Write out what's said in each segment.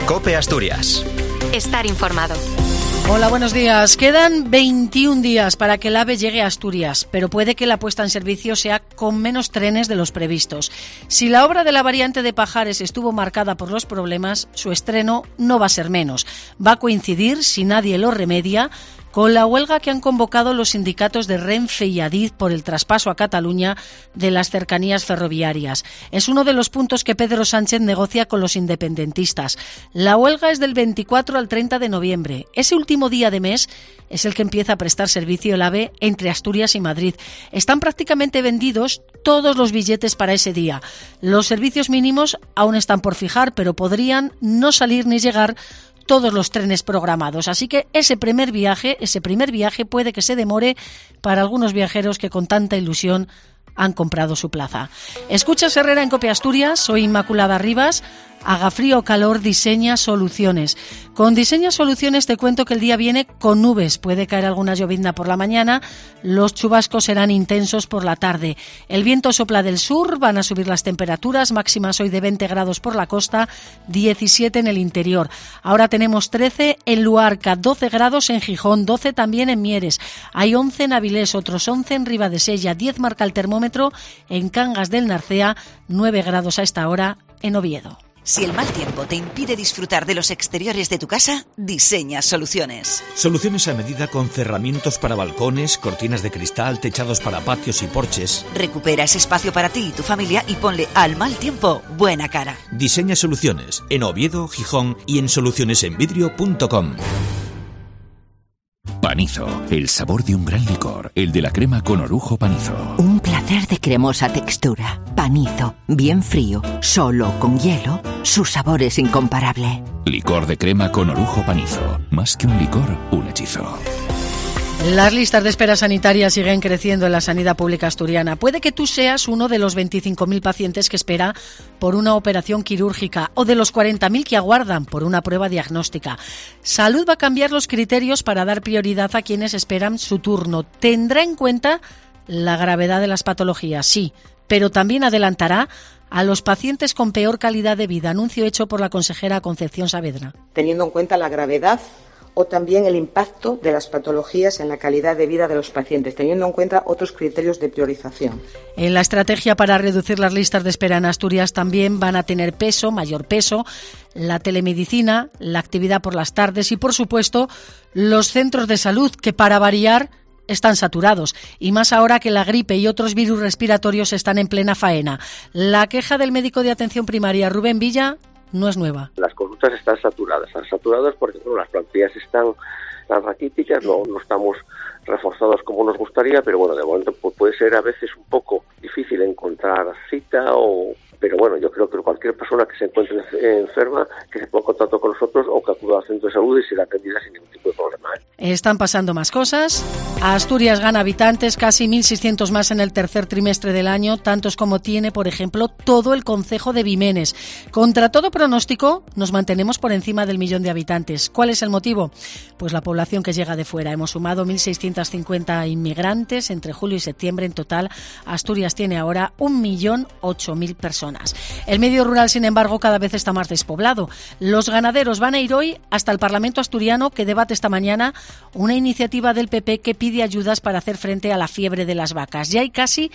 COPE Asturias. Estar informado. Hola, buenos días. Quedan 21 días para que el AVE llegue a Asturias, pero puede que la puesta en servicio sea con menos trenes de los previstos. Si la obra de la variante de Pajares estuvo marcada por los problemas, su estreno no va a ser menos. Va a coincidir, si nadie lo remedia, con la huelga que han convocado los sindicatos de Renfe y Adif por el traspaso a Cataluña de las cercanías ferroviarias. Es uno de los puntos que Pedro Sánchez negocia con los independentistas. La huelga es del 24 al 30 de noviembre. Ese último día de mes es el que empieza a prestar servicio el AVE entre Asturias y Madrid. Están prácticamente vendidos todos los billetes para ese día. Los servicios mínimos aún están por fijar, pero podrían no salir ni llegar todos los trenes programados. Así que ese primer viaje puede que se demore para algunos viajeros que con tanta ilusión han comprado su plaza. Escuchas Herrera en COPE Asturias, soy Inmaculada Rivas. Haga frío o calor, Diseña Soluciones. Con Diseña Soluciones te cuento que el día viene con nubes. Puede caer alguna llovizna por la mañana, los chubascos serán intensos por la tarde. El viento sopla del sur, van a subir las temperaturas, máximas hoy de 20 grados por la costa, 17 en el interior. Ahora tenemos 13 en Luarca, 12 grados en Gijón, 12 también en Mieres. Hay 11 en Avilés, otros 11 en Ribadesella, 10 marca el termómetro en Cangas del Narcea, 9 grados a esta hora en Oviedo. Si el mal tiempo te impide disfrutar de los exteriores de tu casa, Diseña Soluciones. Soluciones a medida con cerramientos para balcones, cortinas de cristal, techados para patios y porches. Recupera ese espacio para ti y tu familia y ponle al mal tiempo buena cara. Diseña Soluciones en Oviedo, Gijón y en solucionesenvidrio.com. Panizo, el sabor de un gran licor, el de la crema con orujo Panizo. Un placer de cremosa textura. Panizo, bien frío, solo con hielo, su sabor es incomparable. Licor de crema con orujo Panizo. Más que un licor, un hechizo. Las listas de espera sanitaria siguen creciendo en la sanidad pública asturiana. Puede que tú seas uno de los 25.000 pacientes que espera por una operación quirúrgica o de los 40.000 que aguardan por una prueba diagnóstica. Salud va a cambiar los criterios para dar prioridad a quienes esperan su turno. Tendrá en cuenta la gravedad de las patologías, sí, pero también adelantará a los pacientes con peor calidad de vida. Anuncio hecho por la consejera Concepción Saavedra. Teniendo en cuenta la gravedad o también el impacto de las patologías en la calidad de vida de los pacientes, teniendo en cuenta otros criterios de priorización. En la estrategia para reducir las listas de espera en Asturias también van a tener mayor peso, la telemedicina, la actividad por las tardes y, por supuesto, los centros de salud, que para variar están saturados, y más ahora que la gripe y otros virus respiratorios están en plena faena. La queja del médico de atención primaria, Rubén Villa, no es nueva. Las consultas están saturadas porque las plantillas están raquíticas, no estamos reforzados como nos gustaría, pero bueno, de momento puede ser a veces un poco difícil encontrar cita pero bueno, yo creo que cualquier persona que se encuentre enferma, que se ponga en contacto con nosotros o que acuda al centro de salud y será atendida sin ningún tipo de problema. Están pasando más cosas. Asturias gana habitantes, casi 1.600 más en el tercer trimestre del año, tantos como tiene, por ejemplo, todo el concejo de Vimenes. Contra todo pronóstico, nos mantenemos por encima del 1.000.000 de habitantes. ¿Cuál es el motivo? Pues la población que llega de fuera. Hemos sumado 1.650 inmigrantes entre julio y septiembre. En total, Asturias tiene ahora 1.008.000 personas. El medio rural, sin embargo, cada vez está más despoblado. Los ganaderos van a ir hoy hasta el Parlamento asturiano, que debate esta mañana una iniciativa del PP que pide ayudas para hacer frente a la fiebre de las vacas. Ya hay casi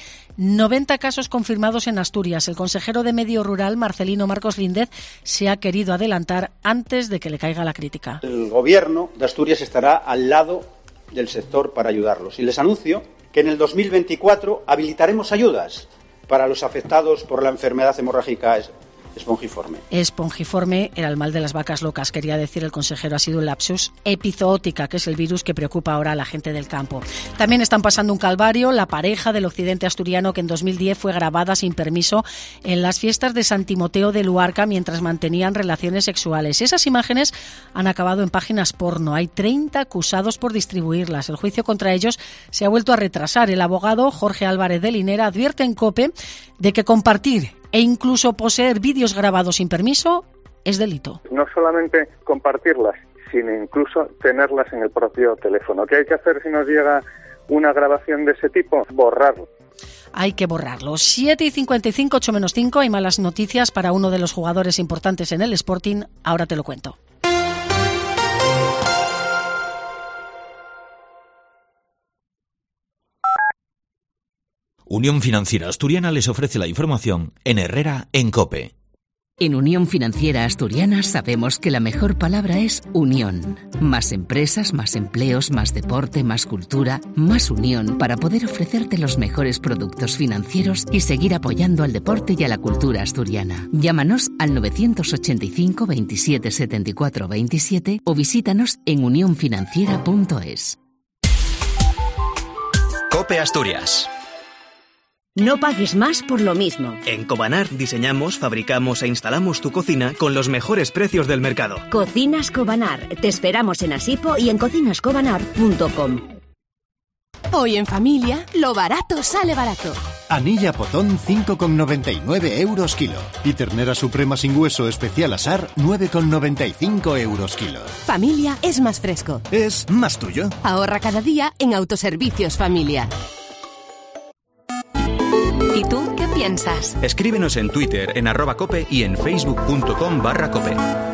90 casos confirmados en Asturias. El consejero de Medio Rural, Marcelino Marcos Líndez, se ha querido adelantar antes de que le caiga la crítica. El gobierno de Asturias estará al lado del sector para ayudarlos. Y les anuncio que en el 2024 habilitaremos ayudas para los afectados por la enfermedad hemorrágica espongiforme. Espongiforme era el mal de las vacas locas, quería decir el consejero, ha sido un lapsus. Epizootica, que es el virus que preocupa ahora a la gente del campo. También están pasando un calvario, la pareja del occidente asturiano que en 2010 fue grabada sin permiso en las fiestas de San Timoteo de Luarca mientras mantenían relaciones sexuales. Esas imágenes han acabado en páginas porno. Hay 30 acusados por distribuirlas. El juicio contra ellos se ha vuelto a retrasar. El abogado Jorge Álvarez de Linera advierte en COPE de que compartir e incluso poseer vídeos grabados sin permiso es delito. No solamente compartirlas, sino incluso tenerlas en el propio teléfono. ¿Qué hay que hacer si nos llega una grabación de ese tipo? Borrarlo. hay que borrarlo. 7:55, 8 menos 5, hay malas noticias para uno de los jugadores importantes en el Sporting, ahora te lo cuento. Unión Financiera Asturiana les ofrece la información en Herrera en COPE. En Unión Financiera Asturiana sabemos que la mejor palabra es unión. Más empresas, más empleos, más deporte, más cultura, más unión para poder ofrecerte los mejores productos financieros y seguir apoyando al deporte y a la cultura asturiana. Llámanos al 985 27 74 27 o visítanos en unionfinanciera.es. COPE Asturias. No pagues más por lo mismo. En Cobanar diseñamos, fabricamos e instalamos tu cocina con los mejores precios del mercado. Cocinas Cobanar. Te esperamos en Asipo y en cocinascobanar.com. Hoy en familia, lo barato sale barato. Anilla potón 5,99 € kilo. Y ternera suprema sin hueso especial asar 9,95 € kilo. Familia es más fresco. Es más tuyo. Ahorra cada día en Autoservicios Familia. ¿Y tú qué piensas? Escríbenos en Twitter en @cope y en facebook.com/cope.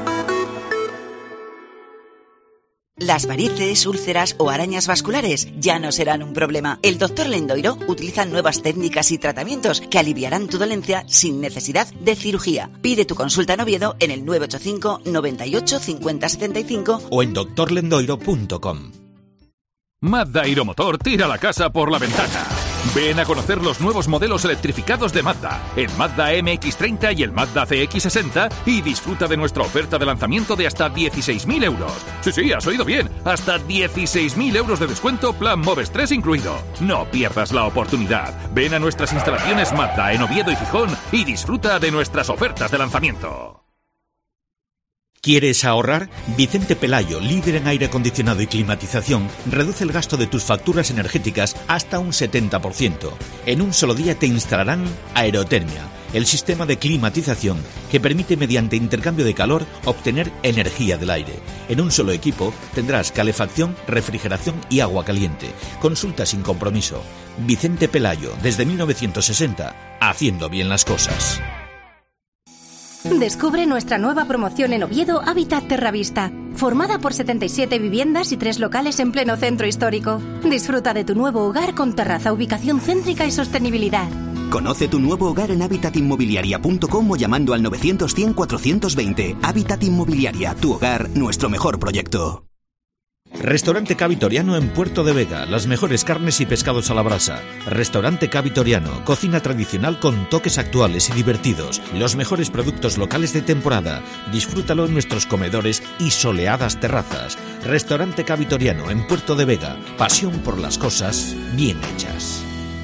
Las varices, úlceras o arañas vasculares ya no serán un problema. El Dr. Lendoiro utiliza nuevas técnicas y tratamientos que aliviarán tu dolencia sin necesidad de cirugía. Pide tu consulta en Oviedo en el 985 98 50 75 o en drlendoiro.com. Mazda Aeromotor tira la casa por la ventana. Ven a conocer los nuevos modelos electrificados de Mazda, el Mazda MX-30 y el Mazda CX-60 y disfruta de nuestra oferta de lanzamiento de hasta 16.000 euros. Sí, has oído bien, hasta 16.000 euros de descuento, plan Moves 3 incluido. No pierdas la oportunidad. Ven a nuestras instalaciones Mazda en Oviedo y Gijón y disfruta de nuestras ofertas de lanzamiento. ¿Quieres ahorrar? Vicente Pelayo, líder en aire acondicionado y climatización, reduce el gasto de tus facturas energéticas hasta un 70%. En un solo día te instalarán Aerotermia, el sistema de climatización que permite mediante intercambio de calor obtener energía del aire. En un solo equipo tendrás calefacción, refrigeración y agua caliente. Consulta sin compromiso. Vicente Pelayo, desde 1960, haciendo bien las cosas. Descubre nuestra nueva promoción en Oviedo, Hábitat Terravista, formada por 77 viviendas y 3 locales en pleno centro histórico. Disfruta de tu nuevo hogar con terraza, ubicación céntrica y sostenibilidad. Conoce tu nuevo hogar en habitatinmobiliaria.com o llamando al 900 100 420. Hábitat Inmobiliaria, tu hogar, nuestro mejor proyecto. Restaurante Cavitoriano en Puerto de Vega, las mejores carnes y pescados a la brasa. Restaurante Cavitoriano, cocina tradicional con toques actuales y divertidos. Los mejores productos locales de temporada. Disfrútalo en nuestros comedores y soleadas terrazas. Restaurante Cavitoriano en Puerto de Vega, pasión por las cosas bien hechas.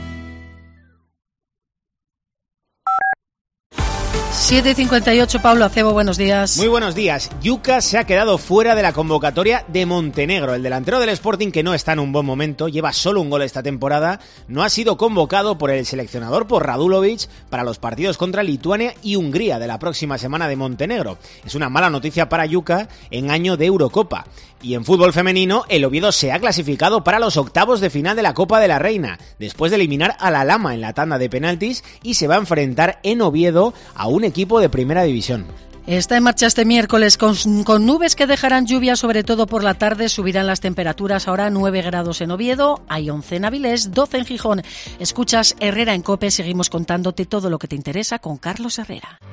7:58, Pablo Acebo, buenos días. Muy buenos días. Yuka se ha quedado fuera de la convocatoria de Montenegro. El delantero del Sporting, que no está en un buen momento, lleva solo un gol esta temporada, no ha sido convocado por el seleccionador, por Radulovic, para los partidos contra Lituania y Hungría de la próxima semana de Montenegro. Es una mala noticia para Yuka en año de Eurocopa. Y en fútbol femenino, el Oviedo se ha clasificado para los octavos de final de la Copa de la Reina, después de eliminar a la Lama en la tanda de penaltis, y se va a enfrentar en Oviedo a un equipo de primera división. Está en marcha este miércoles con nubes que dejarán lluvia, sobre todo por la tarde. Subirán las temperaturas, ahora 9 grados en Oviedo, hay 11 en Avilés, 12 en Gijón. Escuchas Herrera en COPE, seguimos contándote todo lo que te interesa con Carlos Herrera.